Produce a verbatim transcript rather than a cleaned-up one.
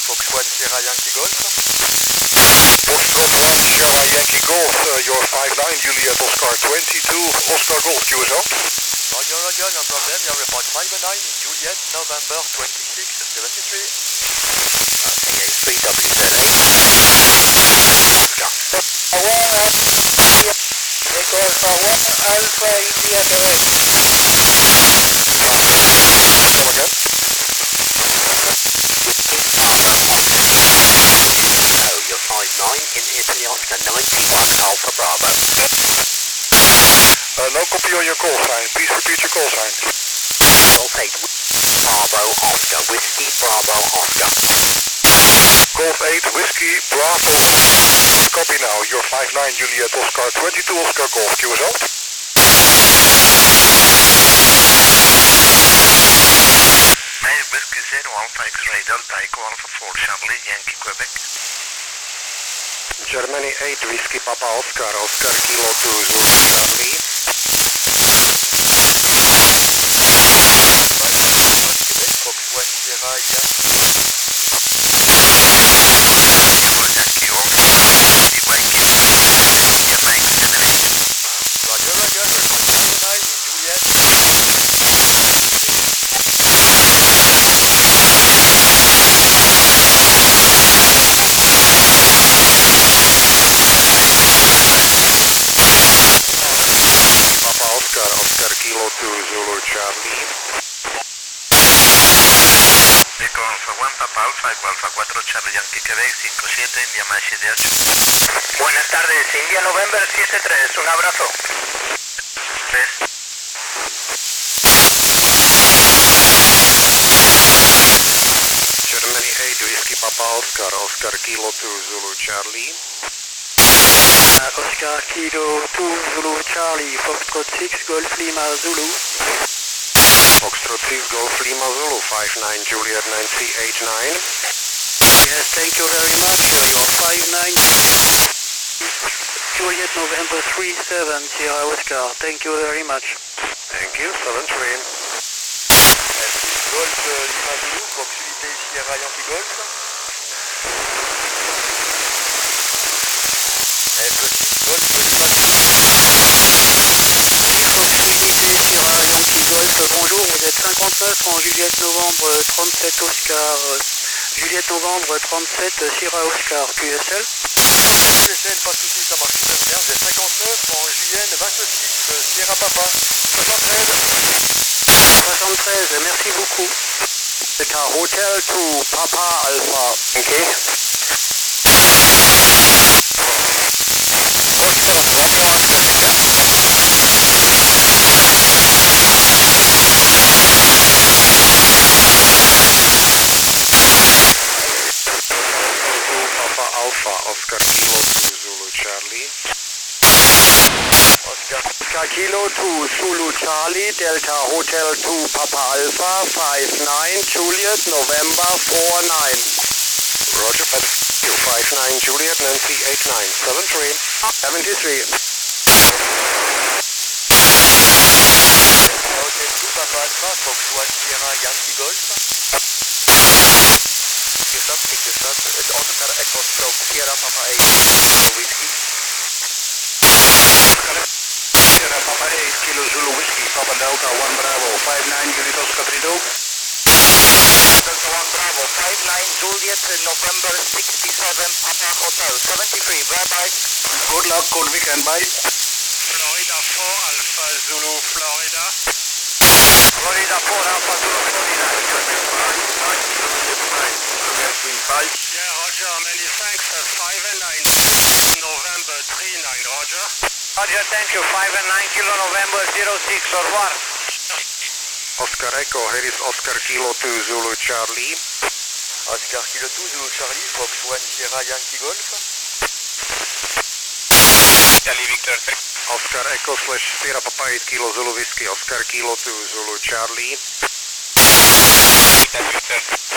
Fox one Sierra Yankee Golf. Foxtrot one Sierra Yankee Golf, uh, your five nine Juliet Oscar twenty-two Oscar Golf Q S L. Roger, Roger, no problem. You report five nine Juliet November twenty-six seventy-three. Nothing is three W Z eight. Alpha India Quebec. Come again? Oh, you're five nine in Italy Oscar ninety-one Alpha Bravo. Uh, no copy on your call sign. Please repeat your call sign. Golf eight Bravo Oscar Whiskey Bravo Oscar. Golf eight Whiskey Bravo. Copy now. Your five nine Juliet Oscar twenty-two Oscar Golf Q S L. Hey, Whiskey zero Alpha X-Ray Delta Echo Alpha four Charlie Yankee Quebec. Germany eight Whiskey Papa Oscar Oscar Kilo two Zulu Charlie. Quebec, Fox one Sierra Yankee. Yankee Oscar. Yankee. Yankee. Roger, Roger, you report five nine Juliet. Papa Oscar Oscar Kilo two Zulu Charlie. Echo Alpha one Papa Alpha Echo Alpha cuatro Charlie Yankee Quebec cinco siete India más siete ocho. Buenas tardes, India November siete tres, un abrazo. tres. Germany eight Whiskey Papa Oscar Oscar Kilo two Zulu Charlie. Uh, Oscar Kilo two Zulu Charlie, Foxtrot six Golf Lima Zulu. Foxtrot six Golf Lima Zulu five nine Juliet nine three eight nine. Yes, thank you very much. Uh, your five nine Juliet November three seven Sierra Oscar. Thank you very much. Thank you, seven three. Golf euh, Lima Zulu, proximité Sierra Yankee Golf. F six Golf Lima Proximité Sierra Yankee Golf, bonjour, vous êtes cinquante-neuf en Juliette Novembre trente-sept Oscar, euh, Juliette Novembre trente-sept Sierra Oscar Q S L. Q S L, pas de soucis, ça marche super bien. Vous êtes cinquante-neuf en J N vingt-six euh, Sierra Papa soixante-treize. soixante-treize, merci beaucoup. C'est un Hotel to Papa Alpha. Okay. Papa Alpha Oscar Kilo two Zulu Charlie. Oscar. Oscar Kilo two Zulu Charlie Delta Hotel two Papa Alpha five nine Juliet November four nine. Roger, five nine Juliet Nancy eight nine seven three seventy-three. Hotel two Papa Alpha, Fox one Sierra Yankee Golf. Pick this up, pick this up. It's Oscar Echo Stroke Sierra Papa eight Whiskey. Sierra Papa eight Kilo Zulu Whiskey Papa Delta one Bravo five nine Juliet Oscar three two. Delta one Bravo five nine Juliet November sixty-seven Papa Hotel seventy-three. Bye bye. Good luck, good weekend, bye. Florida four Alpha Zulu Florida. Florida four Alpha Zulu Florida. Yeah, Roger, many thanks. Uh, five and nine November three nine, Roger. Roger, thank you. five and nine Kilo November zero six, au revoir. Oscar Echo, here is Oscar Kilo two Zulu Charlie. Oscar Kilo two Zulu Charlie, Fox one Sierra Yankee Golf. Charlie Victor three. Oscar Echo slash Sierra Papa eight Kilo Zulu Whiskey, Oscar Kilo two Zulu Charlie. Charlie Victor.